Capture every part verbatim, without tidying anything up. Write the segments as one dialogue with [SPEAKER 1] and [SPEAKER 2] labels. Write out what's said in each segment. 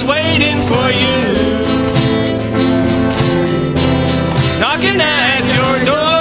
[SPEAKER 1] waiting for you, knocking at your door.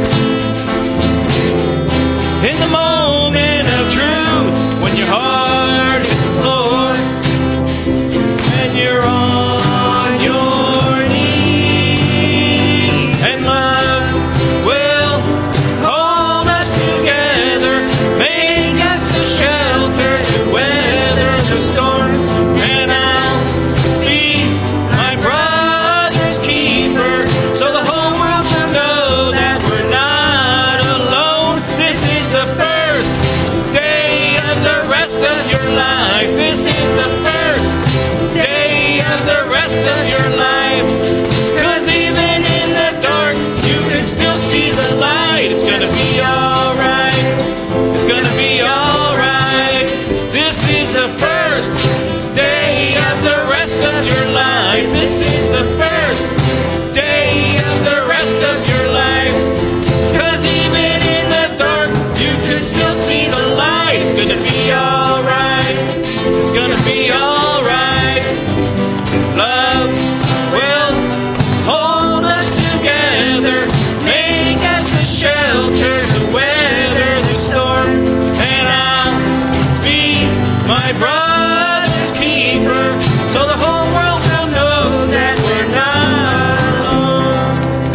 [SPEAKER 1] In the moment of truth, when your heart is the floor, and you're on your knees, and love will hold us together, make us a shelter to weather the storm. And I'll be my brother's keeper, so the whole world will know that we're not alone. This is the first day of the rest of your life. This is the first day of the rest of your life. 'Cause even in the dark, you can still see the light. It's gonna be alright. It's gonna be alright. This is the first day of the rest of your life. This is the first day of the rest of your life. 'Cause even in the dark, you can still see the light. It's gonna be alright. It's gonna be alright. Love will hold us together, make us a shelter to weather the storm. And I'll be my brother's keeper, so the whole world will know that we're not alone.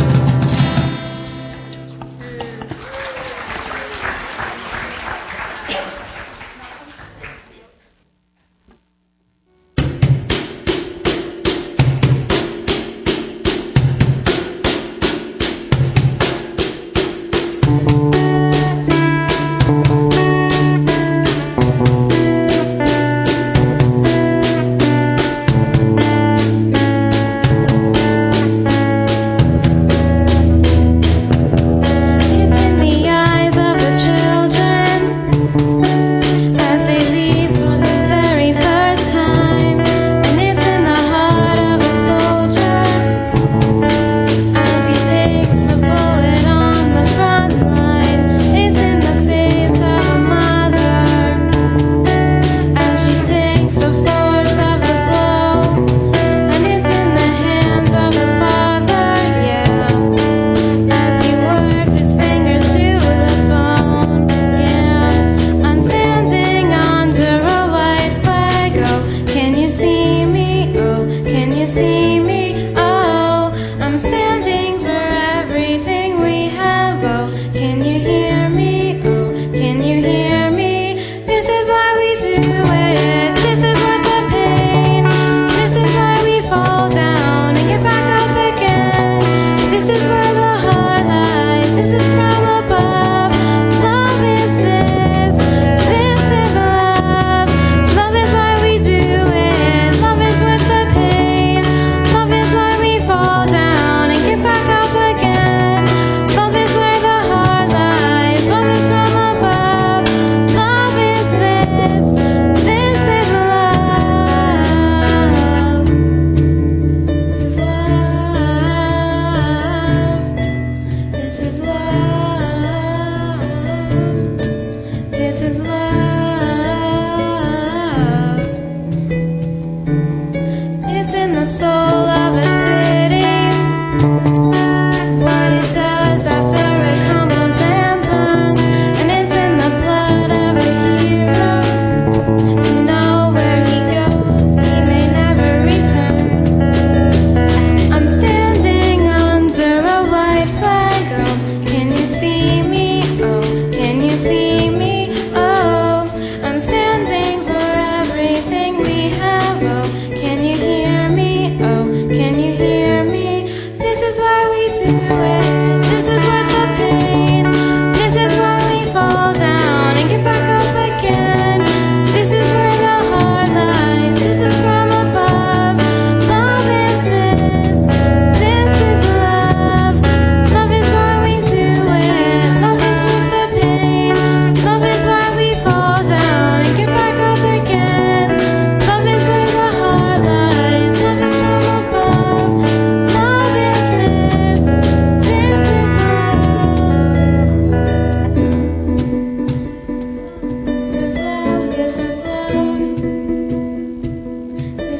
[SPEAKER 2] It's in the eyes of the children as they leave for the very first time, and it's in the heart of a soldier as he takes the bullet on the front line. It's in the face of a mother as she takes the force of the blow, and it's in the hands of the father, yeah, as he works his fingers to the bone, yeah. I'm standing under a white flag, oh, can you see me, oh, can you see me, oh, I'm standing for everything we have, oh, can you hear me, oh, can you hear me, this is why we do it, this is worth the pain, this is why we fall down and get back up again, this is where the heart lies, this is from above, love is this, this is love, love is why we do it, love is worth the pain, love is why we fall down and get back up again, love is where the heart lies, love is from above, love is this, this is love, this is love, this is love, this is love. It's in the soul of a city, what it does after it crumbles and burns, and it's in the blood of a hero to know where he goes, he may never return. I'm standing under a white flag, oh, can you see me, oh, can you see me, oh, I'm standing for everything we have, oh, can you hear me, oh, can you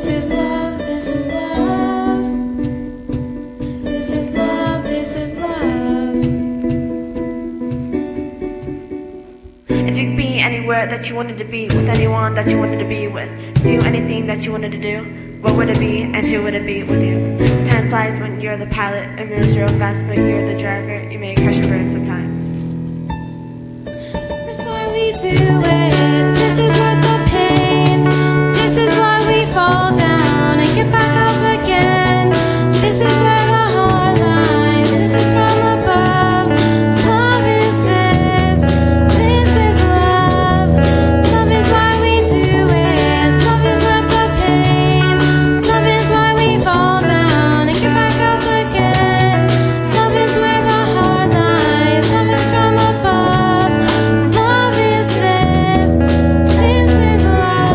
[SPEAKER 2] This is love, this is love. This is love, this is love.
[SPEAKER 3] If you could be anywhere that you wanted to be, with anyone that you wanted to be with, do anything that you wanted to do, what would it be and who would it be with you? Time flies when you're the pilot, and moves real fast but you're the driver. You may crash and burn sometimes.
[SPEAKER 2] This is why we do it. This is worth the pain. This is why we fall down and get back up again. This is where the heart lies. This is from above. Love is this. This is love. Love is why we do it. Love is worth the pain. Love is why we fall down and get back up again. Love is where the heart lies. Love is from above. Love is this. This is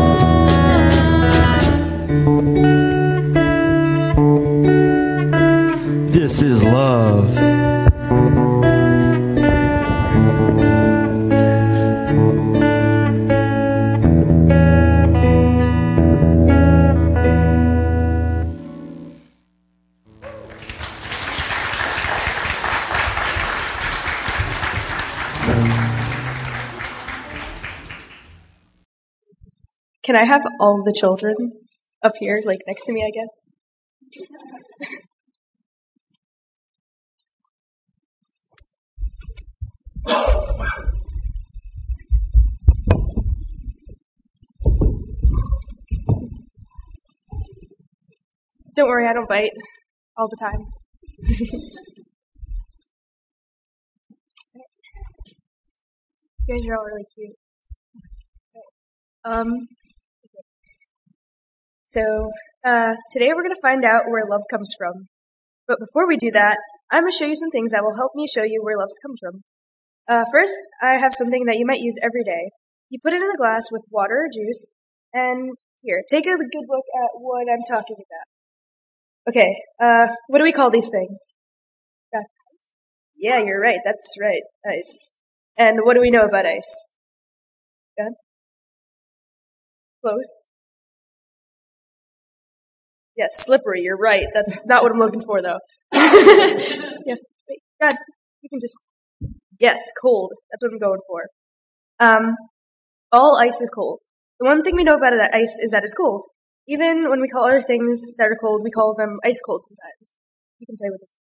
[SPEAKER 2] love.
[SPEAKER 1] This is love.
[SPEAKER 4] Can I have all the children up here, like next to me, I guess? Don't worry, I don't bite all the time. You guys are all really cute. Um, so, uh, today we're going to find out where love comes from. But before we do that, I'm going to show you some things that will help me show you where love comes from. Uh, first, I have something that you might use every day. You put it in a glass with water or juice, and here, take a good look at what I'm talking about. Okay, uh, what do we call these things? Yeah, yeah, you're right, that's right, ice. And what do we know about ice? Good? Close. Yes, slippery, you're right. That's not what I'm looking for, though. Yeah, wait, God, you can just... Yes, cold. That's what I'm going for. Um, all ice is cold. The one thing we know about it, ice is that it's cold. Even when we call other things that are cold, we call them ice cold sometimes. You can play with this.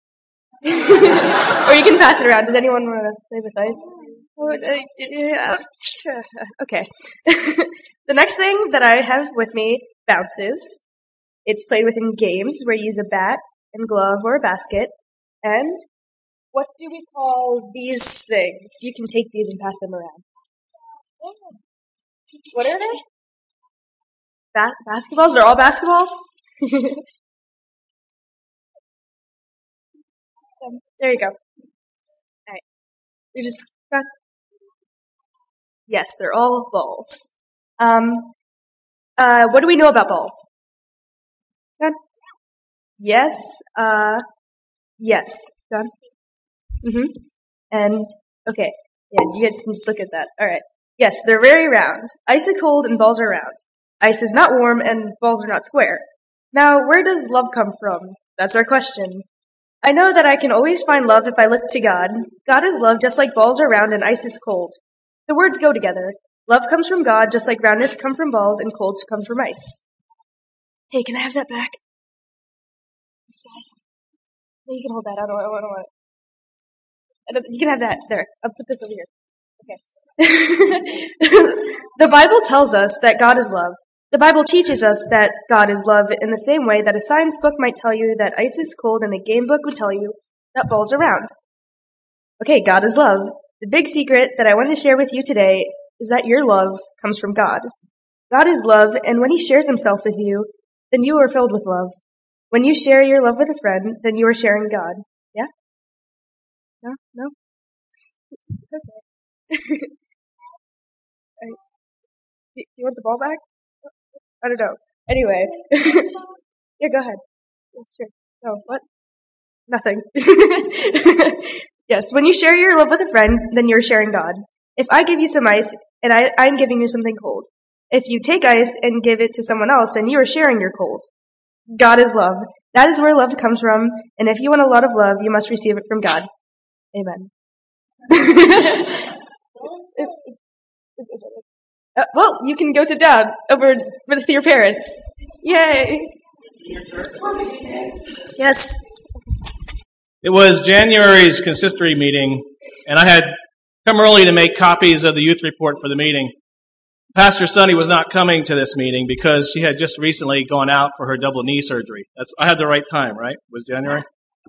[SPEAKER 4] Or you can pass it around. Does anyone want to play with ice? Okay. The next thing that I have with me, bounces. It's played with in games where you use a bat and glove or a basket. And what do we call these things? You can take these and pass them around. What are they? Ba- basketballs? They're all basketballs? um, there you go. Alright. You just got... Yes, they're all balls. Um, uh, what do we know about balls? Good. Yes, uh, yes. Good. Mm-hmm. And, okay. Yeah, you guys can just look at that. Alright. Yes, they're very round. Ice is cold and balls are round. Ice is not warm and balls are not square. Now, where does love come from? That's our question. I know that I can always find love if I look to God. God is love just like balls are round and ice is cold. The words go together. Love comes from God just like roundness comes from balls and cold comes from ice. Hey, can I have that back? Thanks, guys. No, you can hold that. I don't, I don't want it. I don't, you can have that. There. I'll put this over here. Okay. The Bible tells us that God is love. The Bible teaches us that God is love in the same way that a science book might tell you that ice is cold and a game book would tell you that balls are round. Okay, God is love. The big secret that I want to share with you today is that your love comes from God. God is love, and when He shares Himself with you, then you are filled with love. When you share your love with a friend, then you are sharing God. Yeah? No? No? Okay. Right. Do, do you want the ball back? I don't know. Anyway. Yeah, go ahead. Yeah, sure. No, what? Nothing. Yes, when you share your love with a friend, then you're sharing God. If I give you some ice, and I, I'm giving you something cold, If you take ice and give it to someone else, then you are sharing your cold. God is love. That is where love comes from, and if you want a lot of love, you must receive it from God. Amen. uh, well, you can go sit down over with your parents. Yay! Yes.
[SPEAKER 1] It was January's consistory meeting, and I had come early to make copies of the youth report for the meeting. Pastor Sunny was not coming to this meeting because she had just recently gone out for her double knee surgery. That's I had the right time, right? It was January?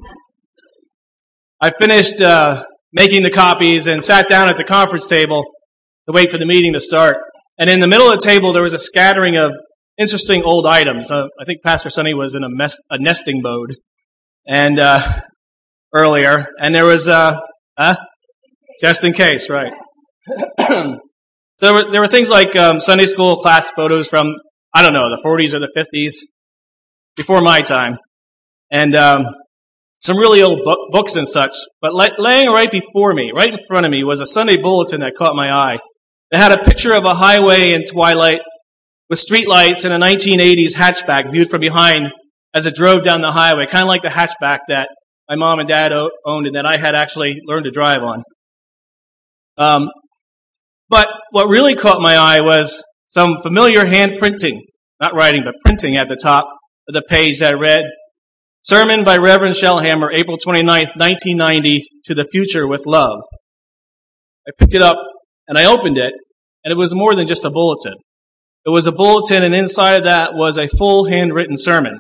[SPEAKER 1] I finished uh, making the copies and sat down at the conference table to wait for the meeting to start. And in the middle of the table, there was a scattering of interesting old items. Uh, I think Pastor Sunny was in a, mess, a nesting mode and uh, earlier. And there was, uh, huh? Just in case, right. So there were, there were things like um, Sunday school class photos from, I don't know, the forties or the fifties, before my time. And um, some really old bu- books and such. But la- laying right before me, right in front of me, was a Sunday bulletin that caught my eye. It had a picture of a highway in twilight with streetlights and a nineteen eighties hatchback viewed from behind as it drove down the highway, kind of like the hatchback that my mom and dad o- owned and that I had actually learned to drive on. Um, but what really caught my eye was some familiar hand printing, not writing, but printing at the top of the page that read, Sermon by Reverend Shellhammer, April twenty-ninth, nineteen ninety, To the Future with Love. I picked it up and I opened it, and it was more than just a bulletin. It was a bulletin, and inside of that was a full handwritten sermon.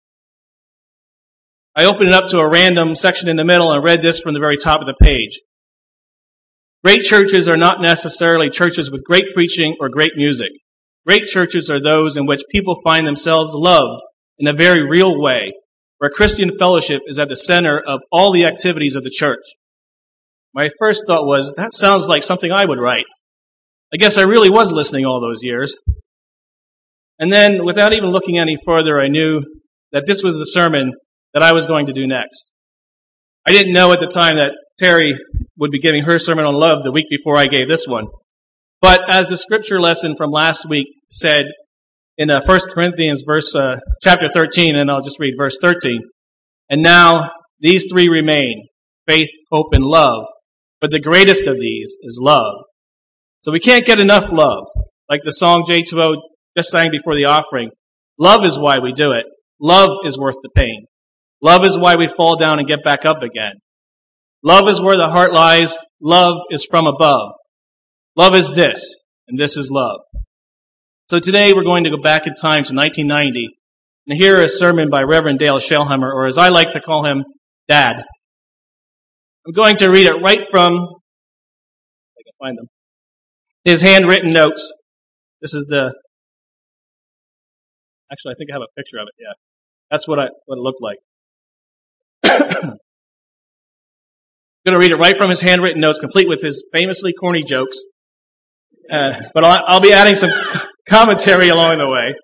[SPEAKER 1] I opened it up to a random section in the middle and read this from the very top of the page. Great churches are not necessarily churches with great preaching or great music. Great churches are those in which people find themselves loved in a very real way, where Christian fellowship is at the center of all the activities of the church. My first thought was, that sounds like something I would write. I guess I really was listening all those years. And then, without even looking any further, I knew that this was the sermon that I was going to do next. I didn't know at the time that Terry would be giving her sermon on love the week before I gave this one. But as the scripture lesson from last week said in uh, First Corinthians verse, uh, chapter thirteen, and I'll just read verse thirteen, and now these three remain, faith, hope, and love, but the greatest of these is love. So we can't get enough love. Like the song J two O just sang before the offering, love is why we do it. Love is worth the pain. Love is why we fall down and get back up again. Love is where the heart lies. Love is from above. Love is this, and this is love. So today we're going to go back in time to nineteen ninety and hear a sermon by Reverend Dale Shellhammer, or as I like to call him, Dad. I'm going to read it right from, if I can find them, his handwritten notes. This is the, actually I think I have a picture of it, yeah. That's what, I, what it looked like. I'm going to read it right from his handwritten notes, complete with his famously corny jokes. Uh, but I'll, I'll be adding some commentary along the way.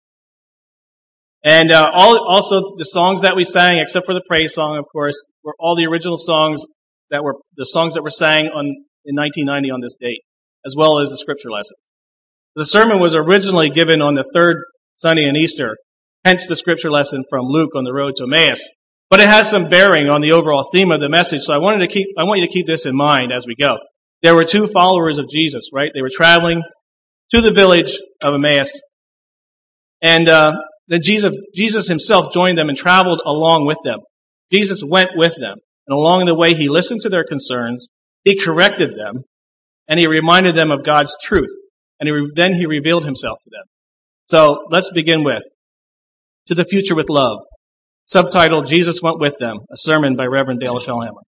[SPEAKER 1] And uh, all, also the songs that we sang, except for the praise song, of course, were all the original songs that were the songs that were sang on in nineteen ninety on this date, as well as the scripture lessons. The sermon was originally given on the third Sunday in Easter, hence the scripture lesson from Luke on the road to Emmaus. But it has some bearing on the overall theme of the message, so I wanted to keep I want you to keep this in mind as we go. There were two followers of Jesus, right? They were traveling to the village of Emmaus, and uh, then Jesus, Jesus himself joined them and traveled along with them. Jesus went with them, and along the way he listened to their concerns, he corrected them, and he reminded them of God's truth, and he, then he revealed himself to them. So let's begin with To the Future with Love, subtitled Jesus Went With Them, a sermon by Reverend Dale Shellhammer.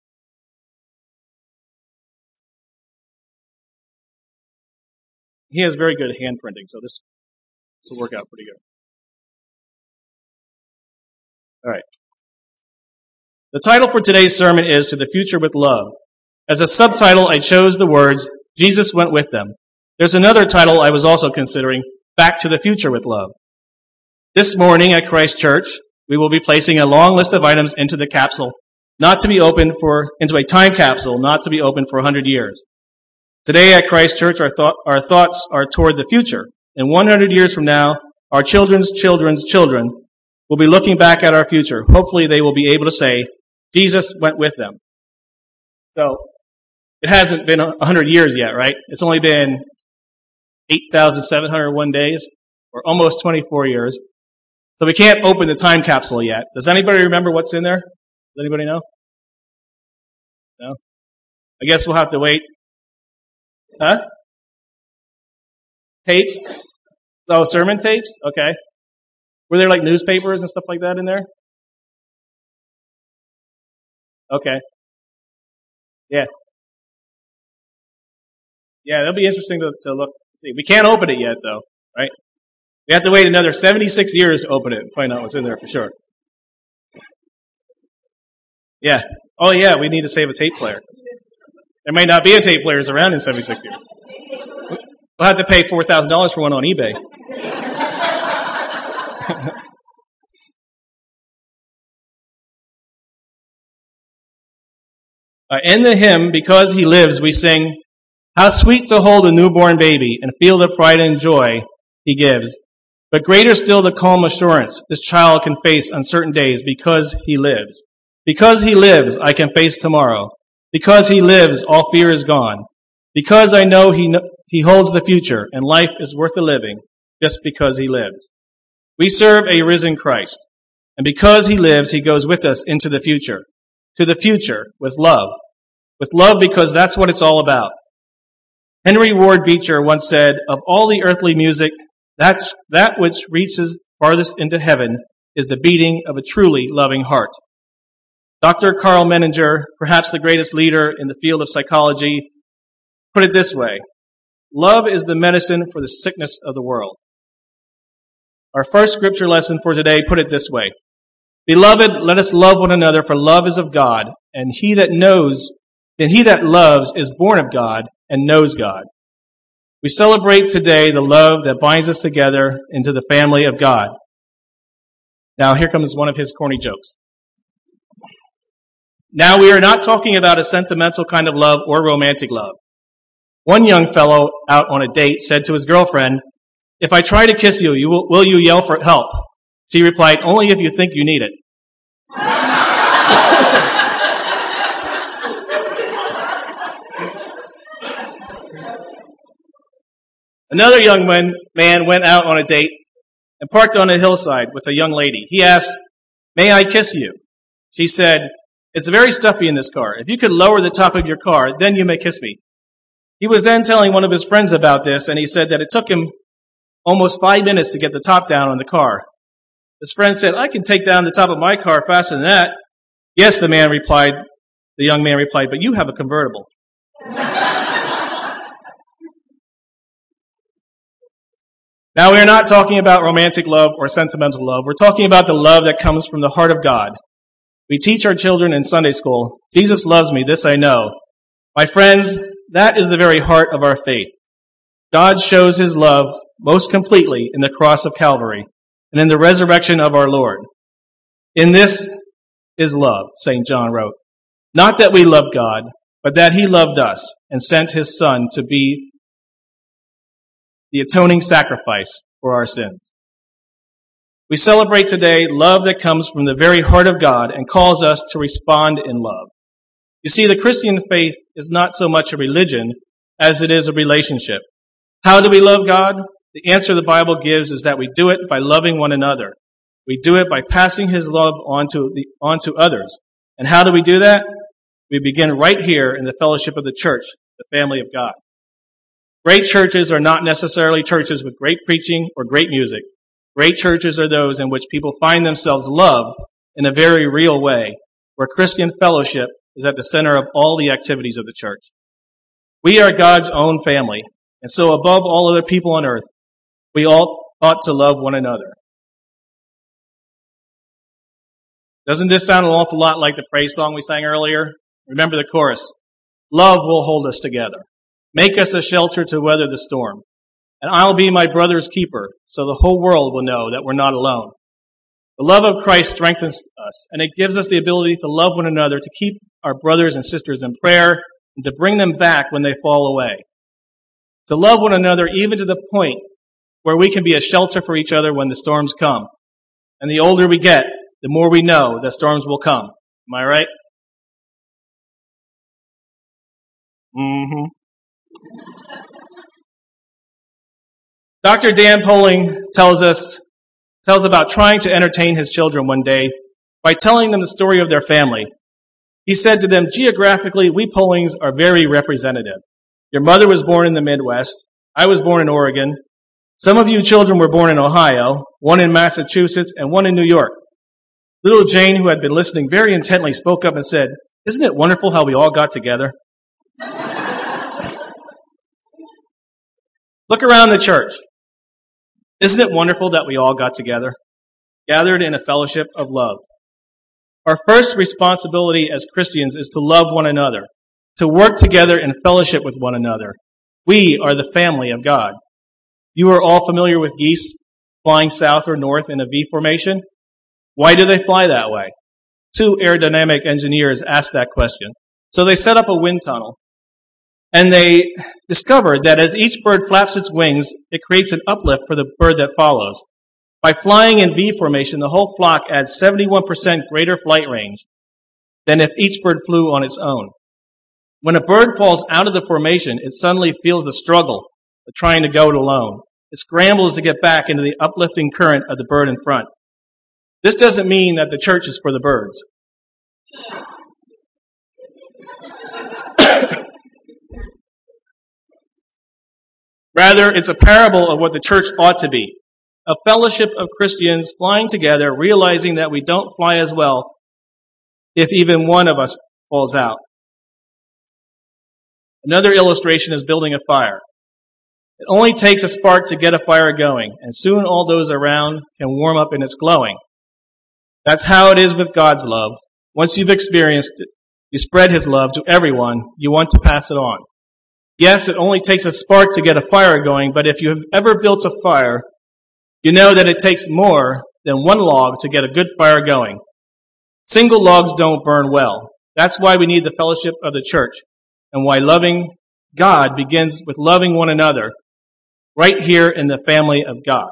[SPEAKER 1] He has very good hand printing, so this, this will work out pretty good. All right. The title for today's sermon is To the Future with Love. As a subtitle, I chose the words, Jesus Went With Them. There's another title I was also considering, Back to the Future with Love. This morning at Christ Church, we will be placing a long list of items into the capsule, not to be opened for, into a time capsule, not to be opened for a hundred years. Today at Christ Church, our, thought, our thoughts are toward the future,
[SPEAKER 5] And one hundred years from now, our children's children's children will be looking back at our future. Hopefully they will be able to say, Jesus went with them. So, it hasn't been one hundred years yet, right? It's only been eight thousand seven hundred one days, or almost twenty-four years. So we can't open the time capsule yet. Does anybody remember what's in there? Does anybody know? No? I guess we'll have to wait. Huh? Tapes? Oh, sermon tapes? Okay. Were there like newspapers and stuff like that in there? Okay. Yeah. Yeah, that'll be interesting to, to look. See, we can't open it yet, though, right? We have to wait another seventy-six years to open it and find out what's in there for sure. Yeah. Oh, yeah, we need to save a tape player. There might not be a tape players around in seventy-six years. We'll have to pay four thousand dollars for one on eBay. uh, in the hymn, Because He Lives, we sing, how sweet to hold a newborn baby and feel the pride and joy He gives. But greater still the calm assurance this child can face uncertain days because He lives. Because He lives, I can face tomorrow. Because He lives, all fear is gone. Because I know He kn- He holds the future and life is worth the living just because He lives. We serve a risen Christ. And because He lives, He goes with us into the future. To the future with love. With love because that's what it's all about. Henry Ward Beecher once said, of all the earthly music, that's, that which reaches farthest into heaven is the beating of a truly loving heart. Doctor Carl Menninger, perhaps the greatest leader in the field of psychology, put it this way, love is the medicine for the sickness of the world. Our first scripture lesson for today put it this way, beloved, let us love one another, for love is of God, and he that knows, and he that loves is born of God and knows God. We celebrate today the love that binds us together into the family of God. Now, here comes one of his corny jokes. Now, we are not talking about a sentimental kind of love or romantic love. One young fellow out on a date said to his girlfriend, if I try to kiss you, you will, will you yell for help? She replied, only if you think you need it. Another young man, man went out on a date and parked on a hillside with a young lady. He asked, may I kiss you? She said, it's very stuffy in this car. If you could lower the top of your car, then you may kiss me. He was then telling one of his friends about this, and he said that it took him almost five minutes to get the top down on the car. His friend said, I can take down the top of my car faster than that. Yes, the man replied, the young man replied, but you have a convertible. Now, we are not talking about romantic love or sentimental love. We're talking about the love that comes from the heart of God. We teach our children in Sunday school, Jesus loves me, this I know. My friends, that is the very heart of our faith. God shows his love most completely in the cross of Calvary and in the resurrection of our Lord. In this is love, Saint John wrote. Not that we loved God, but that he loved us and sent his Son to be the atoning sacrifice for our sins. We celebrate today love that comes from the very heart of God and calls us to respond in love. You see, the Christian faith is not so much a religion as it is a relationship. How do we love God? The answer the Bible gives is that we do it by loving one another. We do it by passing his love on to, the, on to others. And how do we do that? We begin right here in the fellowship of the church, the family of God. Great churches are not necessarily churches with great preaching or great music. Great churches are those in which people find themselves loved in a very real way, where Christian fellowship is at the center of all the activities of the church. We are God's own family, and so above all other people on earth, we all ought to love one another. Doesn't this sound an awful lot like the praise song we sang earlier? Remember the chorus. Love will hold us together. Make us a shelter to weather the storm. And I'll be my brother's keeper, so the whole world will know that we're not alone. The love of Christ strengthens us, and it gives us the ability to love one another, to keep our brothers and sisters in prayer, and to bring them back when they fall away. To love one another even to the point where we can be a shelter for each other when the storms come. And the older we get, the more we know that storms will come. Am I right? Mm-hmm. Doctor Dan Poling tells us, tells about trying to entertain his children one day by telling them the story of their family. He said to them, geographically, we Polings are very representative. Your mother was born in the Midwest. I was born in Oregon. Some of you children were born in Ohio, one in Massachusetts, and one in New York. Little Jane, who had been listening very intently, spoke up and said, isn't it wonderful how we all got together? Look around the church. Isn't it wonderful that we all got together, gathered in a fellowship of love? Our first responsibility as Christians is to love one another, to work together in fellowship with one another. We are the family of God. You are all familiar with geese flying south or north in a V formation. Why do they fly that way? Two aerodynamic engineers asked that question. So they set up a wind tunnel, and they discovered that as each bird flaps its wings, it creates an uplift for the bird that follows. By flying in V formation, the whole flock adds seventy-one percent greater flight range than if each bird flew on its own. When a bird falls out of the formation, it suddenly feels the struggle of trying to go it alone. It scrambles to get back into the uplifting current of the bird in front. This doesn't mean that the church is for the birds. Rather, it's a parable of what the church ought to be. A fellowship of Christians flying together, realizing that we don't fly as well if even one of us falls out. Another illustration is building a fire. It only takes a spark to get a fire going, and soon all those around can warm up in its glowing. That's how it is with God's love. Once you've experienced it, you spread His love to everyone. You want to pass it on. Yes, it only takes a spark to get a fire going, but if you have ever built a fire, you know that it takes more than one log to get a good fire going. Single logs don't burn well. That's why we need the fellowship of the church, and why loving God begins with loving one another right here in the family of God.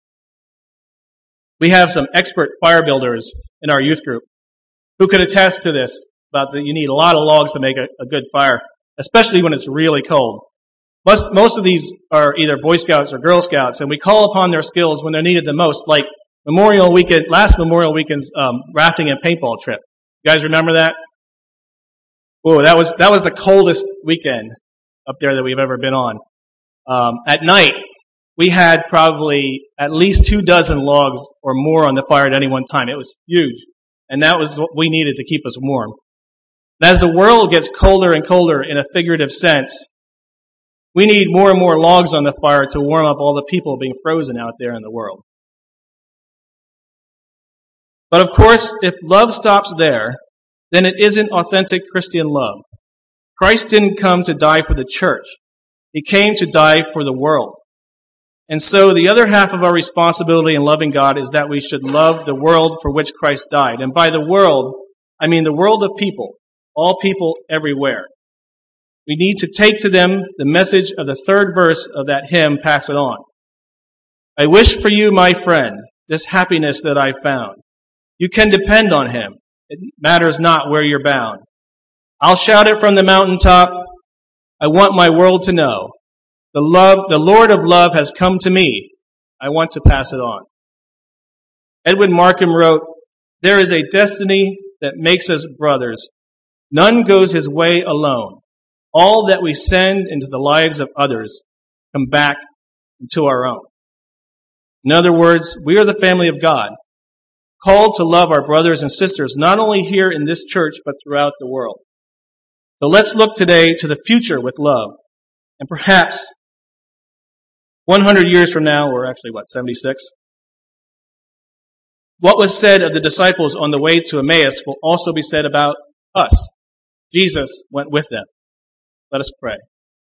[SPEAKER 5] We have some expert fire builders in our youth group who could attest to this, about that you need a lot of logs to make a, a good fire, especially when it's really cold. Most, most of these are either Boy Scouts or Girl Scouts, and we call upon their skills when they're needed the most, like Memorial Weekend, last Memorial Weekend's um, rafting and paintball trip. You guys remember that? Whoa, that was that was the coldest weekend up there that we've ever been on. Um, at night, we had probably at least two dozen logs or more on the fire at any one time. It was huge, and that was what we needed to keep us warm. And as the world gets colder and colder in a figurative sense, we need more and more logs on the fire to warm up all the people being frozen out there in the world. But of course, if love stops there, then it isn't authentic Christian love. Christ didn't come to die for the church. He came to die for the world. And so the other half of our responsibility in loving God is that we should love the world for which Christ died. And by the world, I mean the world of people, all people everywhere. We need to take to them the message of the third verse of that hymn, Pass It On. I wish for you, my friend, this happiness that I found. You can depend on Him. It matters not where you're bound. I'll shout it from the mountaintop. I want my world to know. The love, the Lord of love has come to me. I want to pass it on. Edwin Markham wrote, there is a destiny that makes us brothers. None goes his way alone. All that we send into the lives of others come back into our own. In other words, we are the family of God, called to love our brothers and sisters, not only here in this church, but throughout the world. So let's look today to the future with love. And perhaps one hundred years from now, or actually, what, seventy-six? What was said of the disciples on the way to Emmaus will also be said about us. Jesus went with them. Let us pray.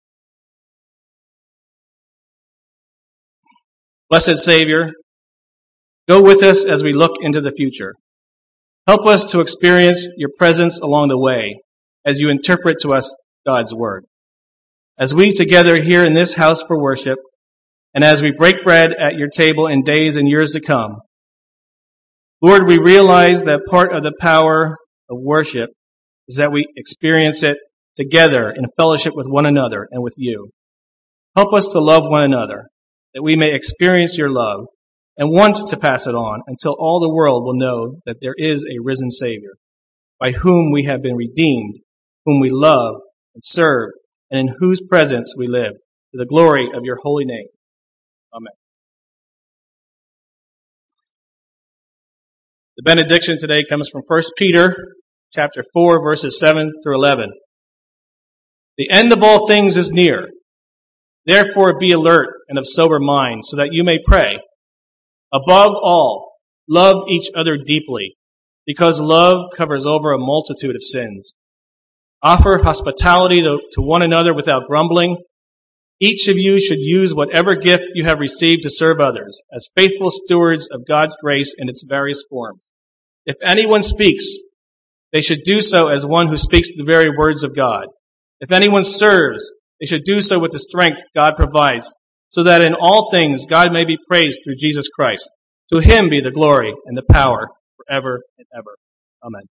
[SPEAKER 5] Blessed Savior, go with us as we look into the future. Help us to experience your presence along the way as you interpret to us God's word. As we together here in this house for worship, and as we break bread at your table in days and years to come. Lord, we realize that part of the power of worship is that we experience it together in fellowship with one another and with you. Help us to love one another, that we may experience your love and want to pass it on until all the world will know that there is a risen Savior, by whom we have been redeemed, whom we love and serve, and in whose presence we live, to the glory of your holy name. Amen. The benediction today comes from First Peter chapter four, verses seven through eleven. The end of all things is near. Therefore be alert and of sober mind, so that you may pray. Above all, love each other deeply, because love covers over a multitude of sins. Offer hospitality to, to one another without grumbling. Each of you should use whatever gift you have received to serve others, as faithful stewards of God's grace in its various forms. If anyone speaks, they should do so as one who speaks the very words of God. If anyone serves, they should do so with the strength God provides, so that in all things God may be praised through Jesus Christ. To him be the glory and the power forever and ever. Amen.